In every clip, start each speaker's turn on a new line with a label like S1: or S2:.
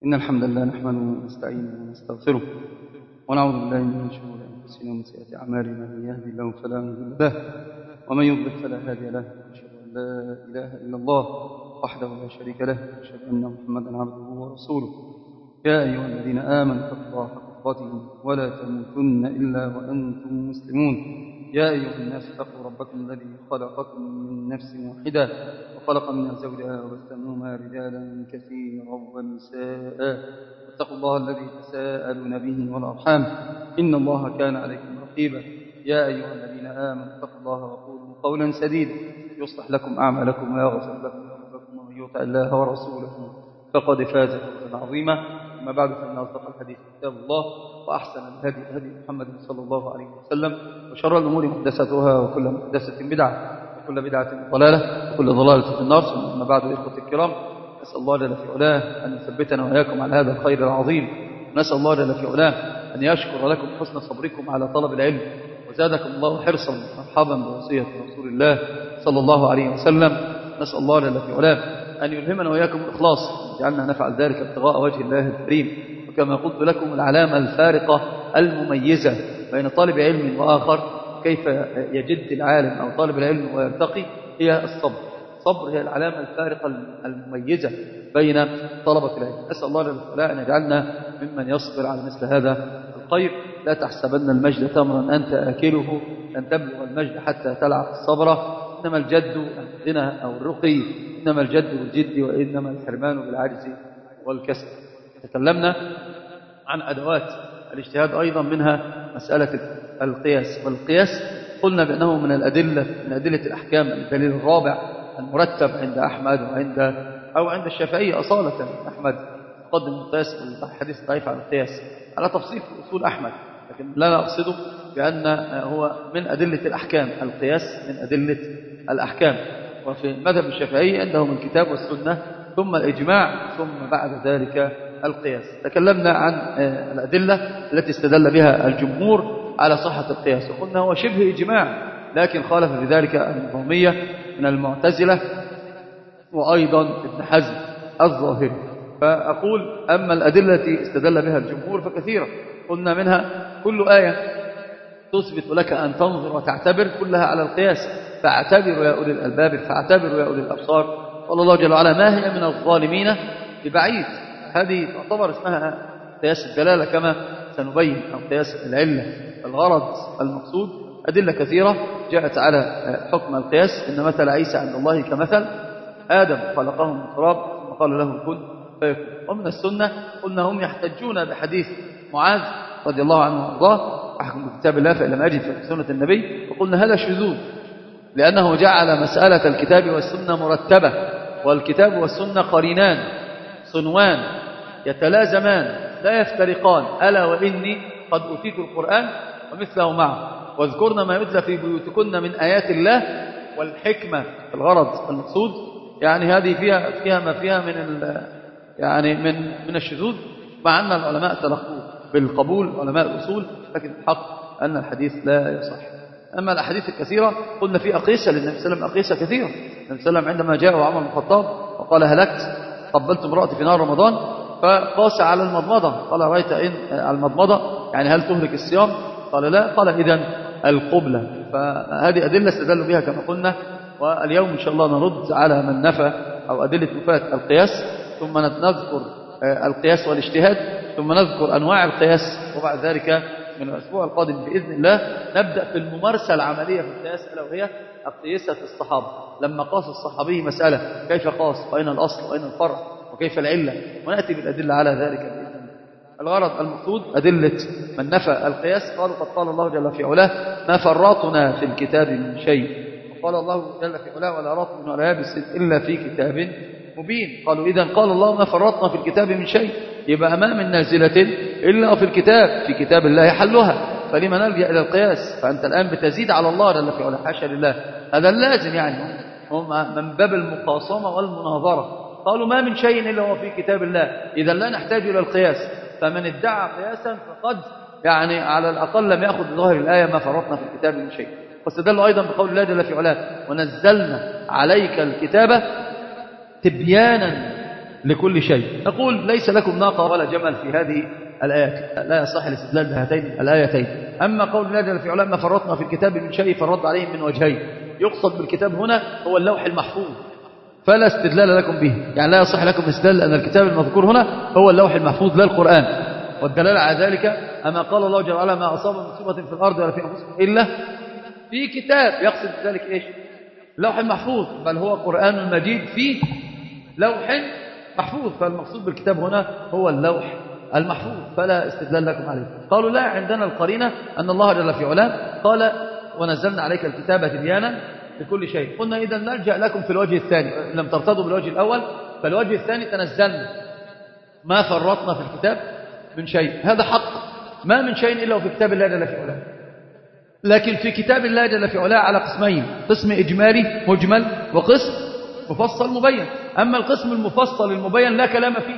S1: إن الحمد لله نحمده ونستعينه ونستغفره ونعوذ بالله من شرور أنفسنا ومن سيئات أعمالنا. من يهدي الله فلا مضل له ومن يضلل فلا هادي له. أشهد أن لا إله إلا الله وحده لا شريك له، أشهد أن محمدا عبده ورسوله. يا أيها الذين آمنوا اتقوا الله حق تقاته ولا تموتن إلا وأنتم مسلمون. يا أيها الناس اتقوا ربكم الذي خلقكم من نفس واحدة وخلق منها زوجها وبث منهما رجالا كثيرا ونساء، واتقوا الله الذي تساءلون به والأرحام إن الله كان عليكم رقيبا. يا أيها الذين آمنوا اتقوا الله وقولوا قولا سديدا يصلح لكم أعمالكم ويغفر لكم ذنوبكم، ومن يطع الله ورسوله فقد فاز فوزا عظيما. أما بعد، فإن أصدق الحديث كتاب الله، وأحسن الهدي هدي محمد صلى الله عليه وسلم، وشر الأمور محدثاتها، وكل محدثة بدعة، وكل بدعة ضلالة، وكل ضلالة في النار. ثم أما بعد، إخوة الكرام، نسأل الله جل في علاه أن يثبتنا وإياكم على هذا الخير العظيم. نسأل الله جل في علاه أن يشكر لكم حسن صبركم على طلب العلم، وزادكم الله حرصا. مرحبا بوصية رسول الله صلى الله عليه وسلم. نسأل الله جل في علاه أن يلهمنا وإياكم الإخلاص، جعلنا نفعل ذلك ابتغاء وجه الله الكريم. وكما قلت لكم، العلامة الفارقة المميزة بين طالب علم وآخر، كيف يجد العالم أو طالب العلم ويرتقي، هي الصبر. الصبر هي العلامة الفارقة المميزة بين طلبة العلم. أسأل الله جل وعلا أن يجعلنا ممن يصبر على مثل هذا الخير. لا تحسبن المجد تمرا أنت آكله، لن تبلغ المجد حتى تلعب الصبر. إنما الجد الغنى أو الرقي، إنما الجد بالجد، وإنما الحرمان بالعجز والكسل. تكلمنا عن أدوات الاجتهاد أيضا، منها مسألة القياس. والقياس قلنا بأنه من أدلة الأحكام، الدليل الرابع المرتب عند أحمد عند الشافعية أصالة. أحمد قدم القياس الحديث الضعيف على القياس على تفصيل في أصول أحمد، لكن لا أقصده بأن هو من أدلة الأحكام. القياس من أدلة الأحكام. وفي مذهب الشافعي عندهم الكتاب والسنة، ثم الإجماع، ثم بعد ذلك القياس. تكلمنا عن الأدلة التي استدل بها الجمهور على صحة القياس، وقلنا هو شبه إجماع، لكن خالف في ذلك النظامية من المعتزلة، وأيضا ابن حزم الظاهري. فأقول أما الأدلة التي استدل بها الجمهور فكثيرة. قلنا منها كل آية تثبت لك أن تنظر وتعتبر، كلها على القياس. فاعتبروا يا أولي الألباب، فاعتبروا يا أولي الأبصار. قال الله جل وعلا: ما هي من الظالمين ببعيد. هذه تعتبر اسمها قياس الدلالة كما سنبين، أو قياس العلة. الغرض المقصود أدلة كثيرة جاءت على حكم القياس. إن مثل عيسى عند الله كمثل آدم، خلقه من تراب ثم قال له كن فيكون. ومن السنة قلنا هم يحتجون بحديث معاذ رضي الله عنه وارضاه: أحكم بكتاب الله فإن لم أجد في سنة النبي. وقلنا هذا شذوذ، لأنه جعل مسألة الكتاب والسنة مرتبة، والكتاب والسنة قرينان صنوان يتلازمان لا يفترقان. ألا وإني قد أوتيت القرآن ومثله معه، واذكرن ما يتلى في بيوتكن من آيات الله والحكمة. الغرض المقصود يعني هذه فيها ما فيها من الشذوذ، مع أن العلماء تلقوه بالقبول، علماء الأصول، لكن الحق أن الحديث لا يصح. أما الأحاديث الكثيرة قلنا في أقيسة للنبي صلى الله عليه وسلم، أقيسة كثيرة. النبي صلى الله عليه وسلم عندما جاء عمر بن الخطاب وقال: هلكت، قبلت امرأتي في نهار رمضان، فقاس على المضمضة. قال: رأيت إن على المضمضة يعني هل تهلك الصيام؟ قال: لا. قال: إذن القبلة. فهذه أدلة استدلوا بها كما قلنا. واليوم إن شاء الله نرد على من نفى أو أدلة نفاة القياس، ثم نذكر القياس والاجتهاد، ثم نذكر أنواع القياس. وبعد ذلك من الأسبوع القادم بإذن الله نبدأ في الممارسة العملية في القياس، ألا وهي أقيسة الصحابة. لما قاس الصحابي مسألة، كيف قاس، وأين الأصل وأين الفرع، وكيف العلة، ونأتي بالأدلة على ذلك بإذن الله. الغرض المقصود أدلة من نفى القياس. قالوا: قد قال الله جل في علاه: ما فرطنا في الكتاب من شيء. وقال الله جل في علاه: ولا رطب ولا يابس إلا في كتاب مبين. قالوا: إذن قال الله: ما فرطنا في الكتاب من شيء، يبقى ما من نازلة إلا وفي الكتاب، في كتاب الله حلها، فلما نلجأ إلى القياس؟ فأنت الآن بتزيد على الله جل في علاه، حاشا لله. هذا اللازم، يعني هم من باب المخاصمة والمناظرة. قالوا: ما من شيء إلا هو في كتاب الله، إذا لا نحتاج إلى القياس. فمن ادعى قياسا فقد يعني على الأقل لم يأخذ بظاهر الآية: ما فرطنا في الكتاب من شيء. واستدلوا أيضا بقول الله جل في علاه: ونزلنا عليك الكتاب تبيانا
S2: لكل شيء. نقول ليس لكم ناقة ولا جمل في هذه الآيات، لا يصح الاستدلال بهاتين الآيتين. أما قول الله جل في علاه ما فرطنا في الكتاب من شيء، فالرد عليهم من وجهين. يقصد بالكتاب هنا هو اللوح المحفوظ، فلا استدلال لكم به، يعني لا يصح لكم استدلال أن الكتاب المذكور هنا هو اللوح المحفوظ لا القرآن. والدلالة على ذلك أما قال الله جل وعلا ما أصاب من مصيبة في الأرض ولا في أنفسكم إلا في كتاب، يقصد بذلك إيش؟ لوح محفوظ، بل هو قرآن مجيد في لوح محفوظ، فالمقصود بالكتاب هنا هو اللوح المحفوظ، فلا استدلال لكم عليه. قالوا لا، عندنا القرينة أن الله جل في علاه قال ونزلنا عليك الكتاب تبيانا لكل شيء. قلنا إذا نلجأ لكم في الوجه الثاني، لم ترتضوا بالوجه الأول فالوجه الثاني تنزلنا ما فرطنا في الكتاب من شيء. هذا حق، ما من شيء إلا في كتاب الله جل في علاه، لكن في كتاب الله جل في علاه على قسمين: قسم إجمالي مجمل، وقسم مفصل مبين. أما القسم المفصل المبين لا كلام فيه،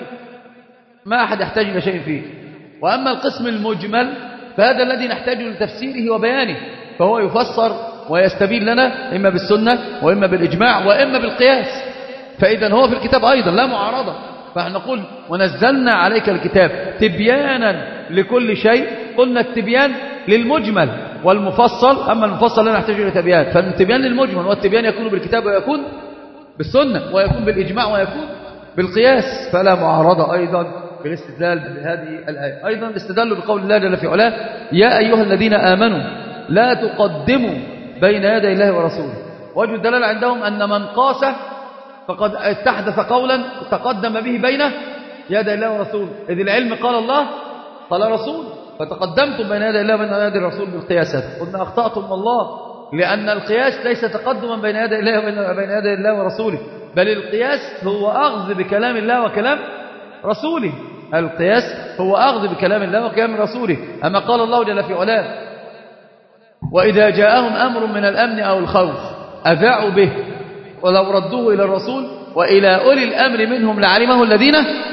S2: ما أحد يحتاج إلى شيء فيه. وأما القسم المجمل فهذا الذي نحتاج لتفسيره وبيانه، فهو يفسر ويستبين لنا إما بالسنة وإما بالإجماع وإما بالقياس. فإذا هو في الكتاب أيضا لا معارضة. فنحن نقول ونزلنا عليك الكتاب تبيانا لكل شيء. قلنا التبيان للمجمل والمفصل، أما المفصل لا نحتاج إلى تبيان، فالتبيان للمجمل، والتبيان يكون بالكتاب ويكون بالسنة ويكون بالإجماع ويكون بالقياس، فلا معارضة أيضا بالاستدلال بهذه الآية. أيضا استدلوا بقول الله جل في علاه يا أيها الذين آمنوا لا تقدموا بين يدي الله ورسوله. وجه الدلالة عندهم أن من قاس فقد استحدث قولا تقدم به بين يدي الله ورسوله، إذ العلم قال الله قال رسول، فتقدمتم بين يدي الله وبين يدي الرسول بالقياسات. قلنا أخطأتم والله، لأن القياس ليس تقدما بين يدي الله وبين يدي الله ورسوله، بل القياس هو أخذ بكلام الله وكلام رسوله. القياس هو أخذ بكلام الله وكلام رسوله. أما قال الله جل في علاه وإذا جاءهم أمر من الأمن أو الخوف أذاعوا به ولو ردوه إلى الرسول وإلى أولي الأمر منهم لعلمه الذين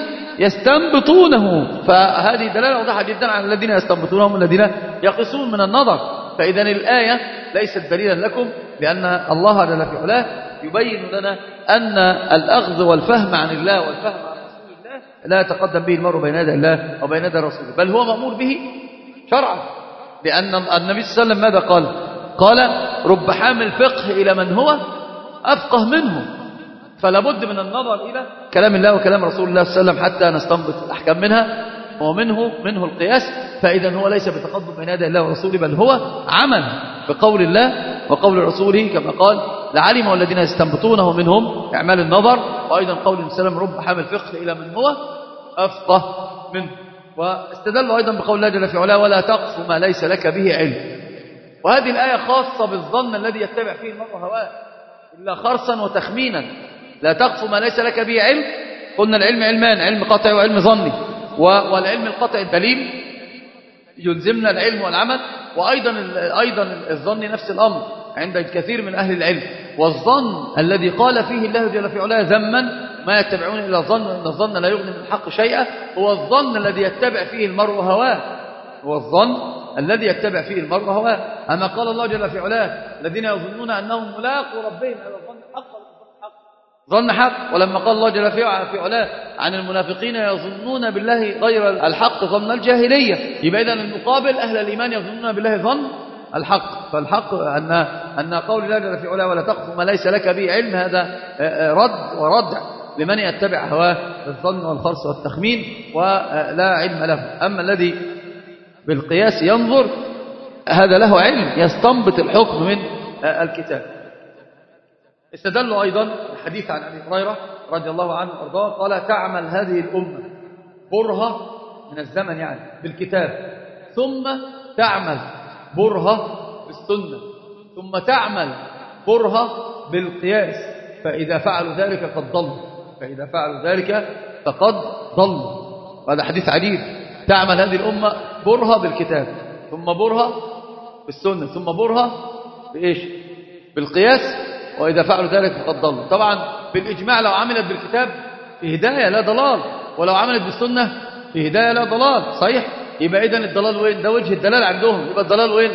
S2: يستنبطونه. فهذه دلالة واضحة جدا على الذين يستنبطونهم الذين يقصون من النظر. فإذا الآية ليست دليلا لكم، لأن الله جل في علاه يبين لنا أن الأخذ والفهم عن الله والفهم عن رسول الله لا يتقدم به المرء بين يدي الله وبين يدي رسوله، بل هو مأمور به شرعا. لأن النبي صلى الله عليه وسلم ماذا قال؟ قال رب حامل فقه إلى من هو أفقه منه. فلا بد من النظر إلى كلام الله وكلام رسول الله صلى الله عليه وسلم حتى نستنبط الأحكام منها، ومنه القياس. فإذا هو ليس بتقدم بين يدي الله ورسوله، بل هو عمل بقول الله وقول رسوله، كما قال لعلمه الذين يستنبطونه منهم إعمال النظر. وأيضا قول النبي صلى الله عليه وسلم رب حامل فقه إلى من هو أفقه منه. واستدلوا أيضا بقول الله جل في علاه ولا تقف ما ليس لك به علم. وهذه الآية خاصة بالظن الذي يتبع فيه المرء هواه إلا خرصا وتخمينا. لا تقف ما ليس لك به علم. قلنا العلم علمان: علم قطعي وعلم ظني. والعلم القطعي الدليل يلزمنا العلم والعمل، وأيضا الظن نفس الأمر عند الكثير من أهل العلم. والظن الذي قال فيه الله جل في علاه ذما ما يتبعون إلا الظن وإن الظن لا يغني من الحق شيئا، هو الظن الذي يتبع فيه المرء هواه. هو الظن الذي يتبع فيه المرء هواه. أما قال الله جل في علاه الذين يظنون أنهم ملاقوا ربهم، هذا الظن حق ظن حق. ولما قال الله جل في علاه عن المنافقين يظنون بالله غير الحق ظن الجاهلية، يبقى إذن المقابل أهل الإيمان يظنون بالله ظن الحق. فالحق أن قول الله جل في علاه ولا تقف ما ليس لك به علم، هذا رد وردع لمن يتبع هواه بالظن والخرص والتخمين ولا علم له. أما الذي بالقياس ينظر هذا له علم، يستنبط الحكم من الكتاب. استدلوا أيضا الحديث عن أبي هريرة رضي الله عنه وارضاه قال تعمل هذه الأمة برهة من الزمن يعني بالكتاب، ثم تعمل برهة بالسنة، ثم تعمل برهة بالقياس، فإذا فعلوا ذلك قد ضلوا، فإذا فعلوا ذلك فقد ضلوا. وهذا حديث عجيب. تعمل هذه الأمة برهة بالكتاب، ثم برهة بالسنة، ثم برهة بإيش؟ بالقياس، وإذا فعلوا ذلك فقد ضلوا. طبعا بالإجماع لو عملت بالكتاب في هداية لا ضلال، ولو عملت بالسنة في هداية لا ضلال. صحيح؟ يبقى إذن الضلال وين؟ ده وجه الدلال عندهم. يبقى الضلال وين؟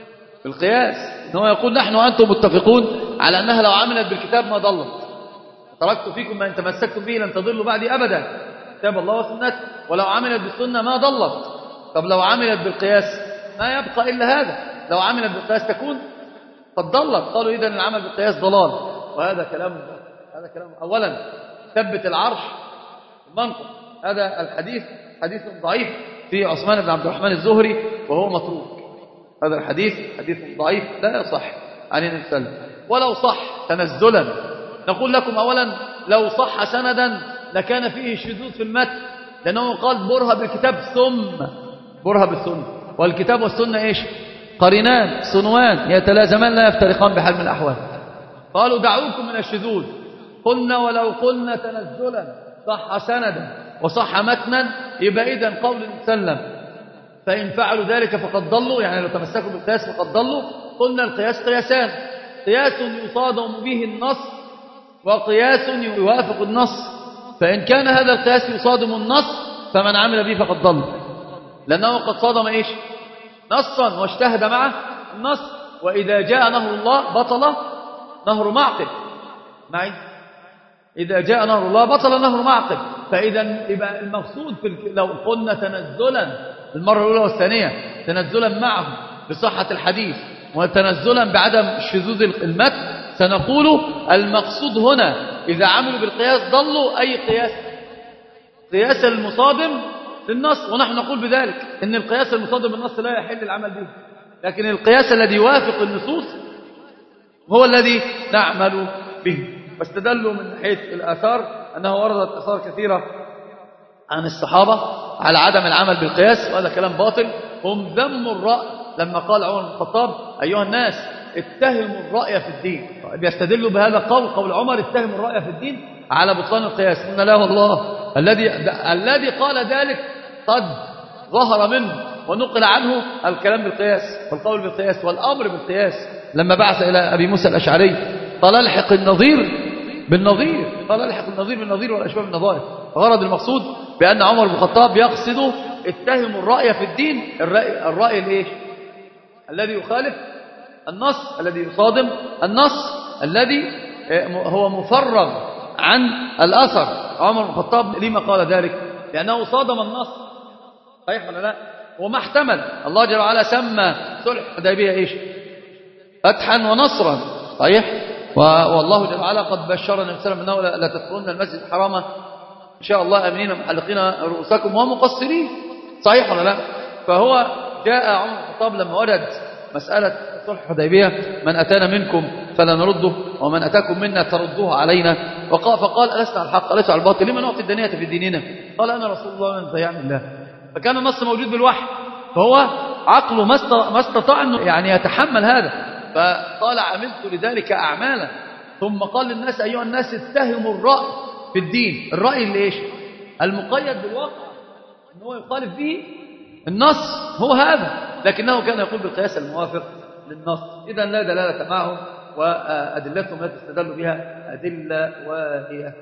S2: بالقياس. إنه يقول نحن وأنتم متفقون على أنها لو عملت بالكتاب ما ضلت، تركت فيكم ما إن تمسكتم به لن تضلوا بعدي أبدا، كتاب الله وسنته. ولو عملت بالسنة ما ضلت. طب لو عملت بالقياس ما يبقى إلا هذا، لو عملت بالقياس تكون قد ضلت. قالوا إذن العمل بالقياس ضلال، وهذا كلام أولا ثبت العرش المنطق. هذا الحديث حديث ضعيف في عثمان بن عبد الرحمن الزهري وهو متروك. هذا الحديث حديث ضعيف لا يصح عن النبي صلى الله عليه وسلم. ولو صح تنزلا نقول لكم أولا لو صح سندا لكان فيه شذوذ في المتن، لأنه قال برها بالكتاب ثم برها بالسنة، والكتاب والسنة إيش؟ قرينان صنوان يتلازمان لا يفترقان بحال من الأحوال. قالوا دعوكم من الشذوذ، قلنا ولو قلنا تنزلا صح سندا وصح متنا يبقى إذن قول المسلم فإن فعلوا ذلك فقد ضلوا، يعني لو تمسكوا بالقياس فقد ضلوا. قلنا القياس قياسان، قياس يصادم به النص وقياس يوافق النص. فإن كان هذا القياس يصادم النص فمن عمل به فقد ضل، لأنه قد صادم إيش؟ نصا واجتهد معه النص. وإذا جاء نهر الله بطل نهر معقل معي، إذا جاء نهر الله بطل نهر معقل. فإذا يبقى المقصود لو قلنا تنزلا المرة الأولى والثانية تنزلا معه بصحة الحديث وتنزلا بعدم شذوذ المتن، سنقول المقصود هنا إذا عملوا بالقياس ضلوا، أي قياس المصادم للنص. ونحن نقول بذلك إن القياس المصادم للنص لا يحل العمل به، لكن القياس الذي يوافق النصوص هو الذي نعمل به. واستدلوا من ناحية الآثار أنه وردت آثار كثيرة عن الصحابة على عدم العمل بالقياس، وهذا كلام باطل. هم ذموا الرأي لما قال عمر بن الخطاب أيها الناس اتهموا الرأي في الدين، بيستدلوا بهذا قول عمر اتهموا الرأي في الدين على بطلان القياس. قلنا لا والله، الذي قال ذلك قد ظهر منه ونقل عنه الكلام بالقياس والقول بالقياس والأمر بالقياس. لما بعث إلى أبي موسى الأشعري قال الحق النظير بالنظير، قال الحق النظير بالنظير والأشباه بالنظائر. غرض المقصود بأن عمر بن الخطاب يقصد اتهموا الرأي في الدين، الرأي الايش؟ الذي يخالف النص، الذي يصادم النص، الذي هو مفرغ عن الأثر. عمر بن الخطاب لما قال ذلك؟ لأنه صادم النص، صحيح ولا لا؟ وما احتمل. الله جل وعلا سمى صلح الحديبية ايش؟ فتحا ونصرا، صحيح؟ والله جل وعلا قد بشرنا النبي صلى الله عليه وسلم انه لا تدخلون المسجد الحرام ان شاء الله امنين محلقين رؤوسكم ومقصرين، صحيح ولا لا؟ فهو جاء عمر بن الخطاب لما ورد مسألة صلح الحديبية من أتانا منكم فلا نرده ومن أتاكم منا تردوه علينا، فقال ألسنا على الحق ألسنا على الباطل لما نعطي الدنية في ديننا؟ قال أنا رسول الله من ضيعني الله. فكان النص موجود بالوحي، فهو عقله ما استطاع أنه يعني يتحمل هذا، فقال عملت لذلك أعمالا. ثم قال للناس أيها الناس اتهموا الرأي في الدين. الرأي اللي إيش؟ المقيد بالواقع أنه هو يخالف به النص، هو هذا، لكنه كان يقول بالقياس الموافق للنص. إذن لا دلالة معهم، وأدلتهم لا تستدل بها أدلة واهية.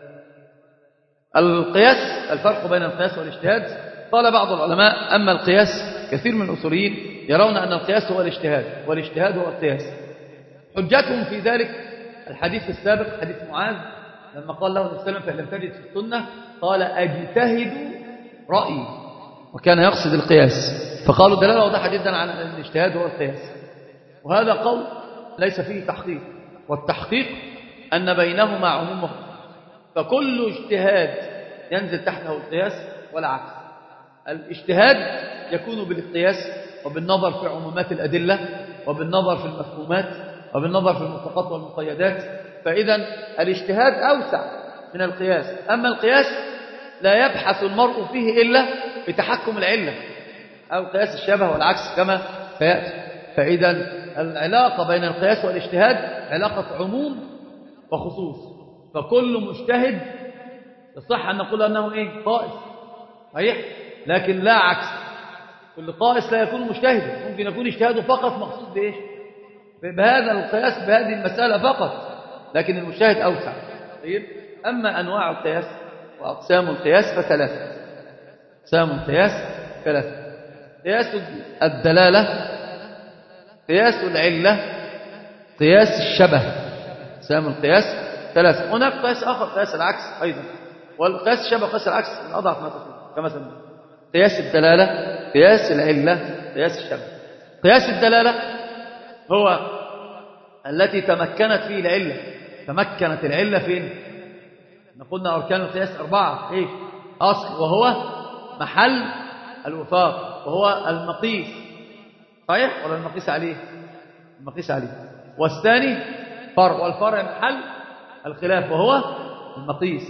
S2: القياس، الفرق بين القياس والاجتهاد. قال بعض العلماء أما القياس، كثير من الأصوليين يرون أن القياس هو الاجتهاد والاجتهاد هو القياس. حجتهم في ذلك الحديث السابق، حديث معاذ لما قال له النبي صلى الله عليه وسلم فإن لم تجد في السنة قال أجتهد رأيي، وكان يقصد القياس. فقالوا دلالة واضحة جدا على أن الاجتهاد هو القياس، وهذا قول ليس فيه تحقيق، والتحقيق أن بينهما عموم وخصوص، فكل اجتهاد ينزل تحته القياس ولا عكس. الاجتهاد يكون بالقياس وبالنظر في عمومات الأدلة وبالنظر في المفهومات وبالنظر في المطلقات والمقيدات، فإذا الاجتهاد أوسع من القياس. أما القياس لا يبحث المرء فيه إلا بتحكم العلة أو قياس الشبه والعكس كما سيأتي. فإذا العلاقة بين القياس والاجتهاد علاقة عموم وخصوص، فكل مجتهد يصح أن نقول أنه إيه؟ قائس، صحيح؟ لكن لا عكس، كل قائس لا يكون مجتهدا، ممكن يكون اجتهاده فقط مخصوص بإيش؟ بهذا القياس بهذه المسألة فقط، لكن المجتهد أوسع. طيب، أما أنواع القياس وأقسام القياس فثلاثة. أقسام القياس ثلاثة: قياس الدلالة، قياس العلة، قياس الشبه. أقسام القياس ثلاثة. هناك قياس آخر، قياس العكس أيضا، والقياس الشبه قياس العكس من أضعف ما تكون، كمثلا قياس الدلالة، قياس العلة، قياس الشبه. قياس الدلالة هو التي تمكنت فيه العلة. تمكنت العلة فين؟ قلنا أركان القياس 4، إيه؟ أصل، وهو محل الوفاق، وهو المقيس، صحيح ولا المقيس عليه؟ المقيس عليه. والثاني فرع، والفرع محل الخلاف، وهو المقيس.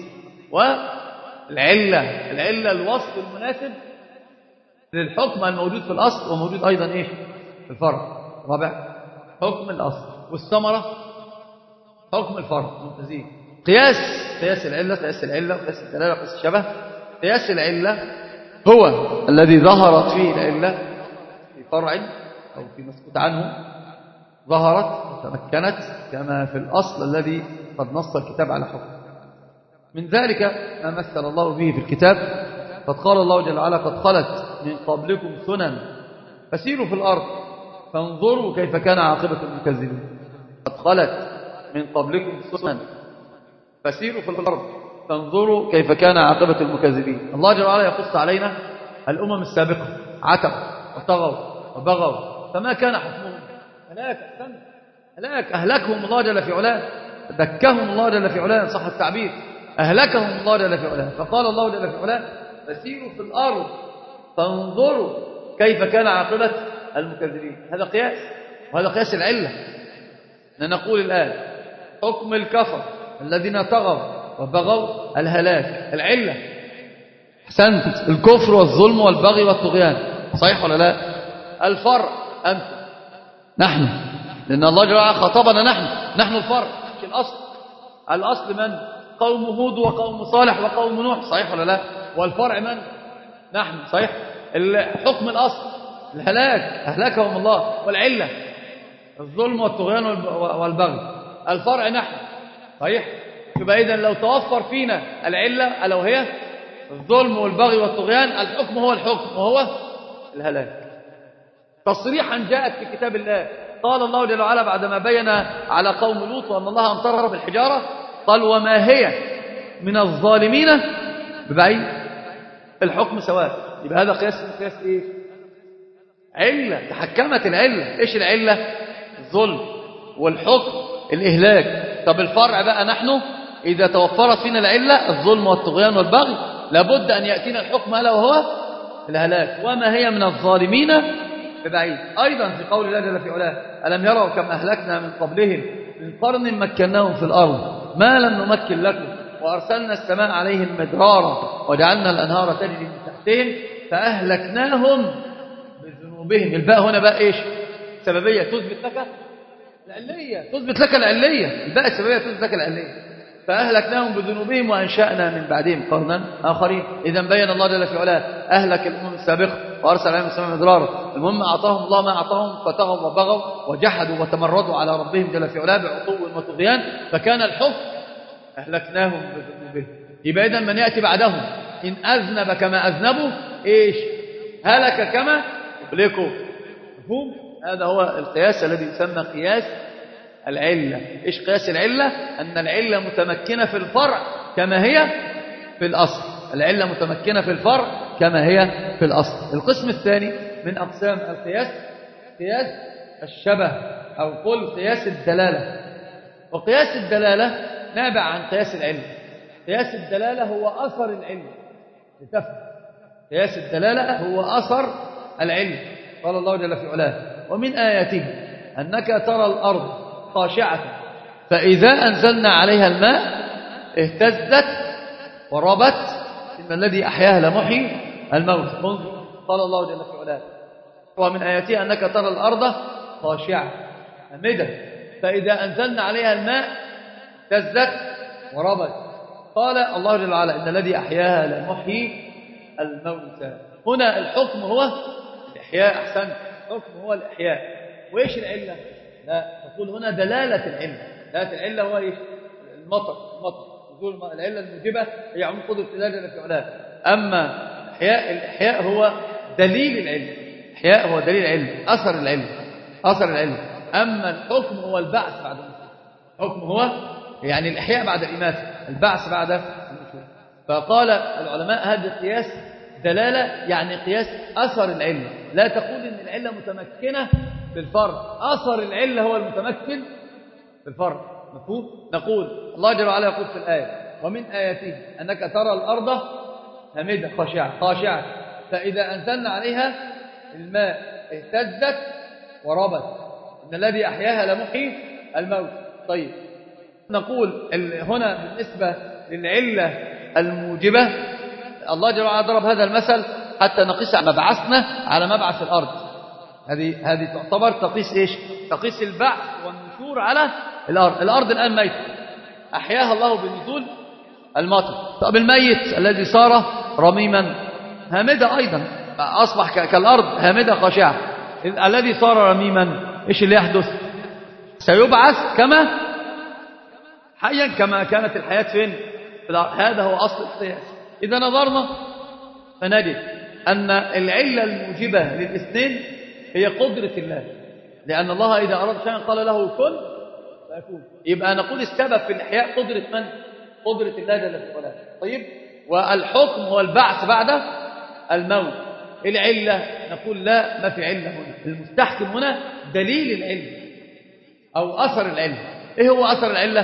S2: والعلة، العلة الوصف المناسب للحكم الموجود في الأصل وموجود أيضا إيه؟ في الفرع. رابع حكم الأصل، والثمرة حكم الفرع. ممتازين. قياس العلة، قياس العلة وقياس الدلالة وقياس الشبه. قياس العلة هو الذي ظهرت فيه العلة في فرع أو في مسكوت عنه، ظهرت وتمكنت كما في الأصل الذي قد نص الكتاب على حكم. من ذلك ما مثل الله به في الكتاب، قد قال الله جل وعلا: قد خلت من قبلكم سنن فسيروا في الأرض فانظروا كيف كان عاقبة المكذبين. قد خلت من قبلكم سنن فسيروا في الأرض فانظروا كيف كان عاقبة المكذبين. الله جل وعلا يقص علينا الأمم السابقة، عتوا وطغوا وبغوا، فما كان حكمهم؟ هلاك، أهلكهم الله جل في علاه، دكهم الله جل في علاه، صح التعبير، أهلكهم الله جل في علاه. فقال الله جل في علاه: فسيروا في الأرض فانظروا كيف كان عاقبة المكذبين. هذا قياس، وهذا قياس العلة. نقول الآن حكم الكفر الذين طغوا وبغوا الهلاك، العلة أحسنت، الكفر والظلم والبغي والطغيان، صحيح ولا لا؟ الفرع أنت، نحن، لأن الله جل وعلا خاطبنا نحن الفرع، مش الأصل. الأصل من؟ قوم هود وقوم صالح وقوم نوح، صحيح ولا لا؟ والفرع من؟ نحن، صحيح. حكم الأصل الهلاك، أهلكهم الله، والعلة الظلم والطغيان والبغي. الفرع نحن، صحيح. يبقى إذن لو توفر فينا العلة ألا وهي الظلم والبغي والطغيان، الحكم هو الحكم وهو الهلاك. تصريحا جاءت في كتاب الله، قال الله جل وعلا بعدما بين على قوم لوط وأن الله أمطرها بالحجارة، قال: وما هي من الظالمين ببعيد. الحكم سواء. يبقى هذا قياس إيه؟ علة، تحكمت العلة. إيش العلة؟ الظلم، والحكم الإهلاك. طب الفرع بقى نحن، إذا توفرت فينا العلة الظلم والطغيان والبغي، لابد أن يأتينا الحكم ألا وهو الهلاك. وما هي من الظالمين ببعيد. أيضا في قول الله جل في علاه: ألم يروا كم أهلكنا من قبلهم من قرن مكناهم في الأرض ما لم نمكن لكم وأرسلنا السماء عليهم مدرارا وجعلنا الأنهار تجري من تحتهم فأهلكناهم بذنوبهم. الباء هنا بقى إيش؟ سببية تثبت لك العلية، تثبت لك العلية. الباء السببية تثبت لك العلية. فأهلكناهم بذنوبهم وأنشأنا من بعدهم قرنا آخرين. إذا بين الله جل في علاه أهلك الأمم السابقة وأرسل عليهم السماء مدرارا. المهم أعطاهم الله ما أعطاهم، فتغوا وبغوا وجحدوا وتمردوا على ربهم جل في علاه بعطو وطغيان، فكان الحكم أهلكناهم بذنوبهم. يبقى إذا من يأتي بعدهم إن أذنب كما أذنبوا إيش؟ هلك كما أهلكوا. مفهوم؟ هذا هو القياس الذي يسمى قياس العلة. إيش قياس العلة؟ أن العلة متمكنة في الفرع كما هي في الأصل. العلة متمكنة في الفرع كما هي في الأصل. القسم الثاني من أقسام القياس قياس الشبه، أو قل قياس الدلالة. وقياس الدلالة نابع عن قياس العلة. قياس الدلالة هو أثر العلة، لتفهم. قياس الدلالة هو أثر العلة. قال الله جل في علاه: ومن آياته أنك ترى الأرض خاشعة فإذا أنزلنا عليها الماء اهتزت وربت إن الذي أحياها لمحيي الموت. قال الله جل في علاه: ومن آياته أنك ترى الأرض خاشعة أمدة فإذا أنزلنا عليها الماء اهتزت وربت. قال الله جل وعلا: إن الذي أحياها لمحيي الموتى. هنا الحكم هو الإحياء. أحسنت، الحكم هو الإحياء. وإيش العلة؟ لا، تقول هنا دلالة العلة. دلالة العلة هو إيش؟ المطر. نزول العلة الموجبة هي عموم قدرة الله جل في علاه. أما الإحياء هو دليل العلة. الإحياء هو دليل العلة، أثر العلة، أثر العلة. أما الحكم هو البعث بعد الموت. الحكم هو يعني الإحياء بعد الإماتة، البعث بعد النشور. فقال العلماء هذا قياس دلالة، يعني قياس أثر العلة. لا تقول إن العلة متمكنة في الفرد، أثر العلة هو المتمكن في الفرد. مفهوم؟ نقول الله جل وعلا يقول في الآية: ومن آياته أنك ترى الأرض هامدة خاشعة فإذا أنزلنا عليها الماء اهتزت وربت إن الذي أحياها لمحيي الموت. طيب، نقول هنا بالنسبة للعلة الموجبة، الله جل وعلا ضرب هذا المثل حتى نقيس مبعثنا على مبعث الأرض. هذه تعتبر تقيس إيش؟ تقيس البعث والنشور على الأرض الآن ميت، أحياها الله بنزول المطر. طب الميت الذي صار رميما هامدة أيضا، أصبح كالأرض هامدة خاشعة. الذي صار رميما إيش اللي يحدث؟ سيبعث حيا كما كانت الحياة فين؟ في الأرض. هذا هو أصل القياس. إذا نظرنا فنجد أن العلة الموجبة للاثنين هي قدرة الله، لأن الله إذا أراد شيئا قال له كن فيكون. يبقى نقول السبب في الإحياء قدرة من؟ قدرة الله جل في علاه. طيب، والحكم هو البعث بعد الموت. العلة نقول لا، ما في علة هنا. المستحكم هنا دليل العلة أو أثر العلة. إيه هو أثر العلة؟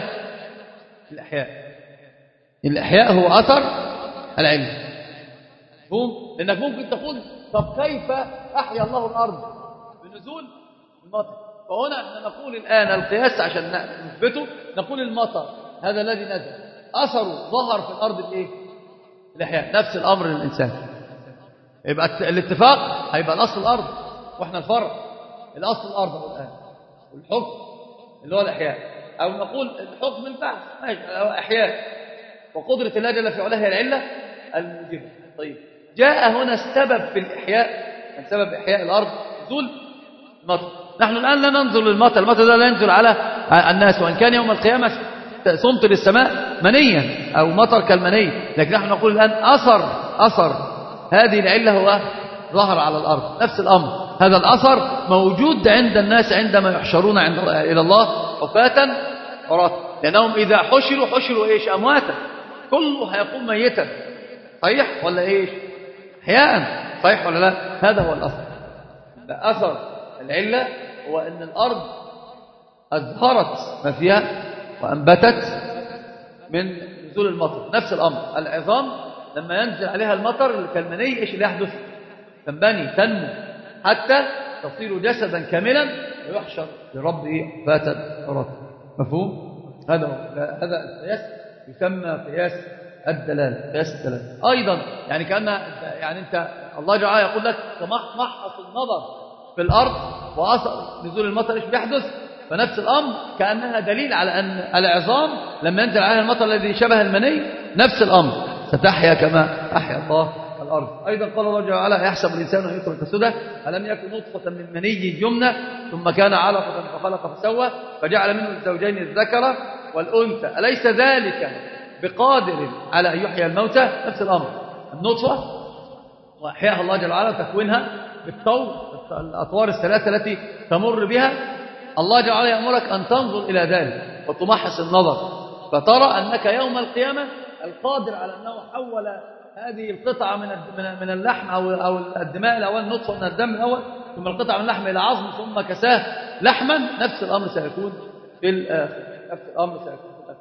S2: الإحياء هو أثر العلة. مفهوم؟ لأنك ممكن تقول طب كيف أحيا الله الأرض؟ بنزول المطر. فهنا احنا نقول الآن القياس عشان نثبته، نقول المطر هذا الذي نزل أثره ظهر في الأرض الإيه؟ الإحياء. نفس الأمر للإنسان. يبقى الاتفاق هيبقى الأصل الأرض وإحنا الفرع. الأصل الأرض الآن، والحكم اللي هو الإحياء، أو نقول الحكم البعث ماشي أو إحياء، وقدرة الله جل في علاه هي العلة الموجبة. طيب، جاء هنا السبب في الإحياء، سبب إحياء الأرض نزول المطر. نحن الآن لا ننظر للمطر، المطر ده لا ينزل على الناس، وإن كان يوم القيامة تمطر السماء منيا أو مطر كالمني، لكن نحن نقول الآن أثر هذه العلة هو ظهر على الأرض. نفس الأمر، هذا الأثر موجود عند الناس عندما يحشرون إلى الله حفاة عراة، لأنهم إذا حشروا إيش؟ أمواتا، كله هيقوم ميتا. صحيح ولا إيش؟ أحياء. صحيح ولا لا؟ هذا هو الأثر. أثر العلة هو أن الأرض أزهرت ما فيها وأنبتت من نزول المطر. نفس الأمر، العظام لما ينزل عليها المطر كالمني إيش اللي يحدث؟ تنبني، تنمو، حتى تصير جسدا كاملا ويحشر لربه حفاة عراة. مفهوم؟ هذا القياس يسمى قياس الدلالة. قياس الدلالة أيضا يعني يعني أنت الله جل وعلا يقول لك تمحص النظر في الأرض وأثر نزول المطر إيش بيحدث؟ فنفس الأمر كأنها دليل على أن العظام لما ينزل عليها المطر الذي شبه المني نفس الأمر ستحيا كما أحيا الله الأرض. أيضا قال الله جل وعلا: يحسب الإنسان أن يترك سدى ألم يكن نطفة من مني يمنى ثم كان علقة فخلق فسوى فجعل منه الزوجين الذكر والأنثى أليس ذلك بقادر على أن يحيي الموتى؟ نفس الأمر، النطفة وأحياها الله جل وعلا تكوينها بالطور، الأطوار الثلاثة التي تمر بها. الله جل وعلا يأمرك أن تنظر إلى ذلك وتمحص النظر، فترى أنك يوم القيامة القادر على أنه حول هذه القطعة من اللحم أو الدماء الأول، نطفة من الدم الأول، ثم القطعة من اللحم إلى عظم، ثم كساه لحما. نفس الأمر سيكون في الآخر.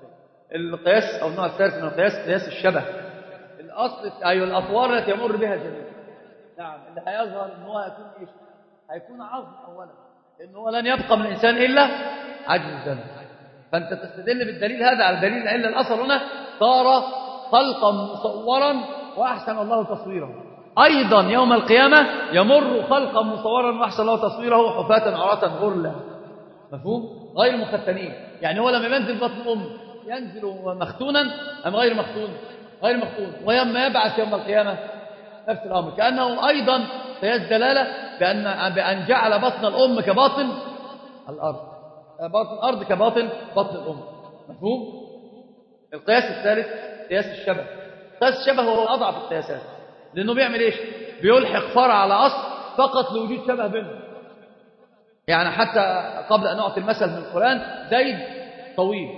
S2: القياس أو النوع الثالث من القياس قياس الشبه. الأصل الأطوار التي يمر بها الجميع. نعم، اللي هيظهر إن هو هيكون إيش؟ هيكون عظم أولا، لأنه هو لن يبقى من الإنسان إلا عجز الدم. فأنت تستدل بالدليل هذا على دليل العلة. الأصل هنا صار خلقا مصورا وأحسن الله تصويره. أيضا يوم القيامة يمر خلقا مصورا وأحسن الله تصويره حفاة عراة غرلا. مفهوم؟ غير مختنين. يعني هو لما ينزل بطن أم ينزل مختونا أم غير مختون؟ غير مختون. ويما يبعث يوم القيامة نفس الأمر، كأنه أيضا قياس دلالة بأن جعل بطن الأم كباطن الأرض، باطن الأرض كباطن بطن الأم. مفهوم؟ القياس الثالث قياس الشبه. قياس الشبه هو أضعف القياسات، لأنه بيعمل إيش؟ بيلحق فرع على أصل فقط لوجود شبه بينهم. يعني حتى قبل أن نعطي المثل من القرآن، زيد طويل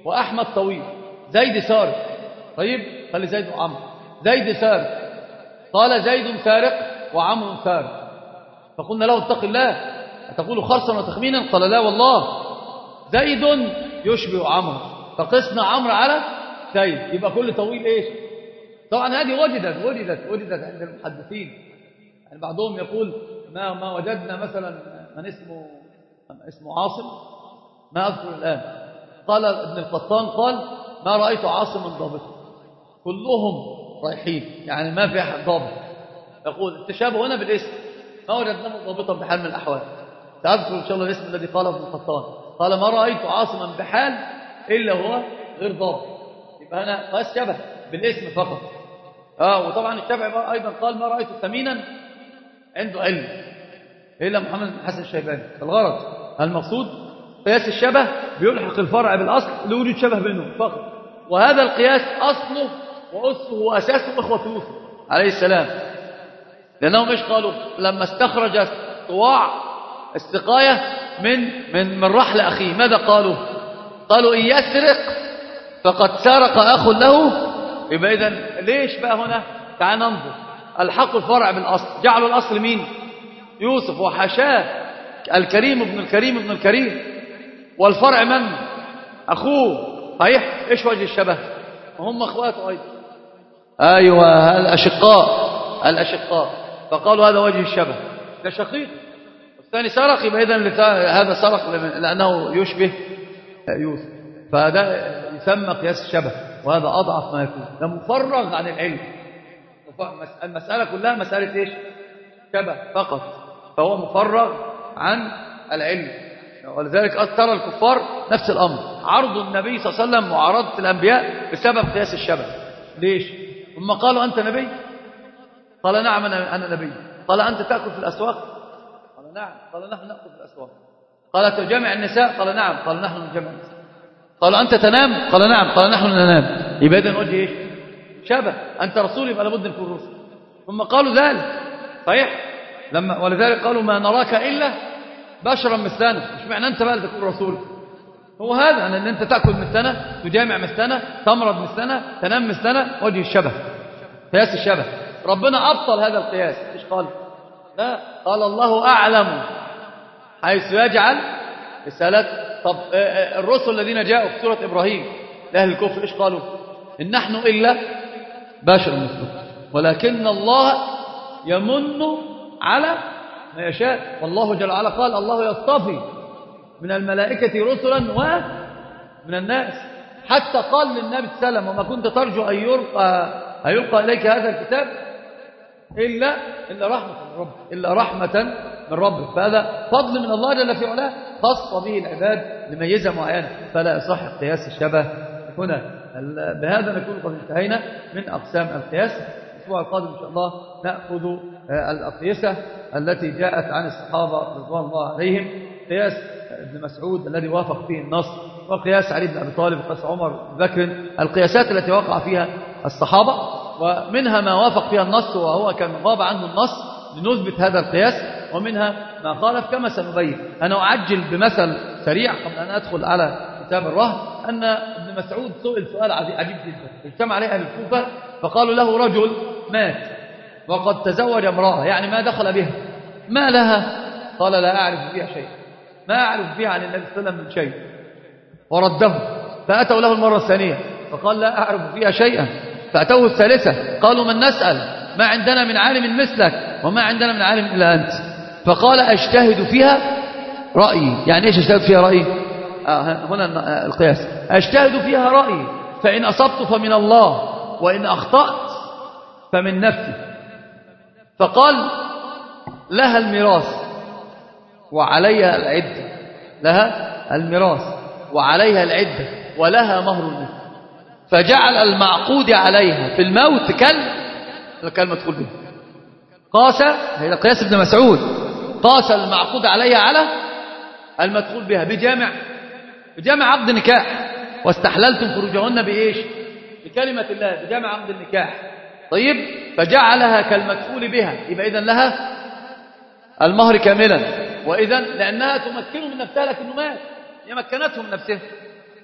S2: وأحمد طويل، زيد سارق. طيب خلي زيد وعمرو. زيد سارق، قال زيد سارق وعمرو سارق، فقلنا له اتق الله أتقول خرصا وتخمينا؟ قال لا والله زيد يشبه عمرو، فقسنا عمرو على زيد، يبقى كل طويل ايش؟ طبعا هذه وجدت عند المحدثين، يعني بعضهم يقول ما وجدنا مثلا من اسمه عاصم، ما أذكر الآن، قال ابن القطان قال ما رأيت عاصما ضابطا، كلهم رايحين، يعني ما في أحد ضابط. يقول التشابه هنا بالاسم، ما وجدناه ضابطا بحال من الأحوال. سأذكر إن شاء الله الاسم الذي قاله ابن القطان، قال ما رأيت عاصما بحال إلا هو غير ضابط، يبقى هنا قاس شبه بالاسم فقط. وطبعا الشافعي أيضا قال ما رأيت ثمينا عنده علم إلا محمد بن حسن الشيباني. الغرض المقصود قياس الشبه بيلحق الفرع بالأصل لوجود شبه بينهم فقط، وهذا القياس أصله وأسه وأساسه إخوة يوسف عليه السلام، لأنهم إيش قالوا لما استخرج طواع السقاية من رحل أخيه؟ ماذا قالوا إن يسرق فقد سرق أخ له. يبقى إذن ليش بقى هنا؟ تعال ننظر، الحق الفرع بالأصل، جعلوا الأصل مين؟ يوسف، وحشاه الكريم ابن الكريم ابن الكريم، والفرع من؟ أخوه. صحيح، إيش وجه الشبه؟ هم أخواته أيضا، أيوة الأشقاء، فقالوا هذا وجه الشبه، ده شقيق والثاني سرق، يبقى إذن هذا سرق لأنه يشبه يوسف، فهذا يسمى قياس الشبه، وهذا أضعف ما يكون، ده مفرغ عن العلم. المسألة كلها مسألة إيش؟ شبه فقط، فهو مفرغ عن العلم. ولذلك ترى الكفار نفس الأمر، عرض النبي صلى الله عليه وسلم معارضة الأنبياء بسبب قياس الشبه. ليش؟ هم قالوا أنت نبي؟ قال نعم أنا نبي. قال أنت تأكل في الأسواق؟ قال نعم. قال نحن نأكل في الأسواق. قال تجمع النساء؟ قال نعم. قال نحن نجمع النساء. قال أنت تنام؟ قال نعم. قال نحن ننام. يبقى إذن وجه إيش؟ شبه، أنت رسول يبقى لابد نكون رسل. هم قالوا ذلك صحيح، ولذلك قالوا ما نراك إلا بشرا مثلنا. مش معنى أنت بقى تكون رسول، هو هذا أن أنت تأكل مثلنا، تجامع مثلنا، تمرض مثلنا، تنام مثلنا، وجه الشبه، قياس الشبه. ربنا أبطل هذا القياس. إيش قال؟ لا، قال الله أعلم حيث يجعل رسالة. طب الرسل الذين جاءوا في سورة إبراهيم لأهل الكفر إيش قالوا؟ إن نحن إلا بشر مثلكم ولكن الله يمن على ما يشاء، والله جل وعلا قال الله يصطفي من الملائكة رسلا ومن الناس، حتى قال للنبي صلى الله عليه وسلم وما كنت ترجو أن يلقى إليك هذا الكتاب إلا رحمة من ربك. فهذا فضل من الله جل في علاه خاص به العباد لميزة معينة، فلا يصح قياس الشبه هنا. بهذا نكون قد انتهينا من أقسام القياس. الأسبوع القادم إن شاء الله نأخذ الأقيسة التي جاءت عن الصحابة رضوان الله عليهم، قياس ابن مسعود الذي وافق فيه النص، وقياس علي بن أبي طالب، وقياس عمر بن بكر، القياسات التي وقع فيها الصحابة، ومنها ما وافق فيها النص وهو كان غاب عنه النص لنثبت هذا القياس، ومنها ما خالف كما سنبين. أنا أعجل بمثل سريع قبل أن أدخل على كتاب الرهن، أن ابن مسعود سئل سؤال عجيب جدا، اجتمع عليه أهل الكوفة فقالوا له رجل مات وقد تزوج امرأة، يعني ما دخل بها، ما لها؟ قال لا أعرف فيها شيء، ما أعرف فيها عن النبي صلى الله عليه وسلم من شيء، ورده. فأتوا له المرة الثانية فقال لا أعرف فيها شيئا، فأتوه الثالثة قالوا من نسأل؟ ما عندنا من عالم مثلك وما عندنا من عالم إلا أنت. فقال أجتهد فيها رأيي. يعني إيش أجتهد فيها رأيي؟ هنا القياس، أجتهد فيها رأيي، فإن أصبت فمن الله وإن أخطأت فمن نفسي. فقال لها الميراث وعليها العدة، لها الميراث وعليها العدة ولها مهر النفس. فجعل المعقود عليها في الموت كالمدخول به. قاس، هذا قياس ابن مسعود، قاس المعقود عليها على المدخول بها بجامع عقد النكاح، واستحللتم فروجهن بإيش؟ بكلمة الله، بجامع عقد النكاح. طيب، فجعلها كالمدخول بها، يبقى إذن لها المهر كاملا، وإذن لأنها تمكنه من نفسها لكنه مات، هي مكنته من نفسها،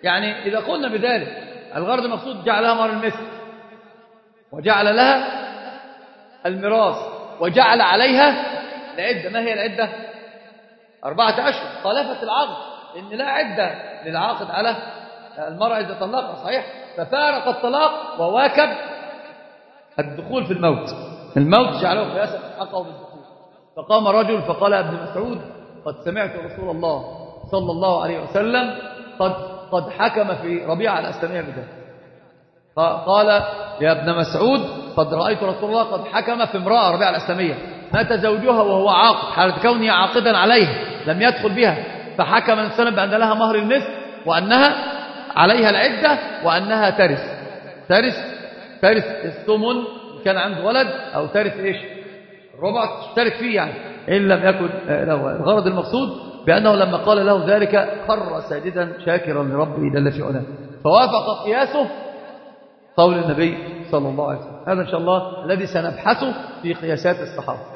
S2: يعني إذا قلنا بذلك الغرض المقصود جعلها مهر المثل وجعل لها الميراث وجعل عليها العدة. ما هي العدة؟ 4 أشهر. خالفت العقد إن لا عدة للعاقد على المرأة إذا طلقها، صحيح؟ ففارق الطلاق وواكب الدخول في الموت جعله قياسا حقه بالدخول. فقام رجل فقال: ابن مسعود قد سمعت رسول الله صلى الله عليه وسلم قد حكم في ربيعة الأسلمية بذلك. قال: يا ابن مسعود قد رأيت رسول الله قد حكم في امرأة ربيعة الأسلمية مات زوجها وهو عاقد، حالة كونه عاقدا عليها لم يدخل بها، فحكم الإنسان بأن لها مهر المثل وأنها عليها العدة وأنها ترث الثمن كان عنده ولد، أو ترث إيش؟ الربع تشترك فيه يعني إن لم يكن له. الغرض المقصود بأنه لما قال له ذلك خر ساجدا شاكرا لربه جل في علاه، فوافق قياسه قول النبي صلى الله عليه وسلم. هذا إن شاء الله الذي سنبحثه في قياسات الصحابة.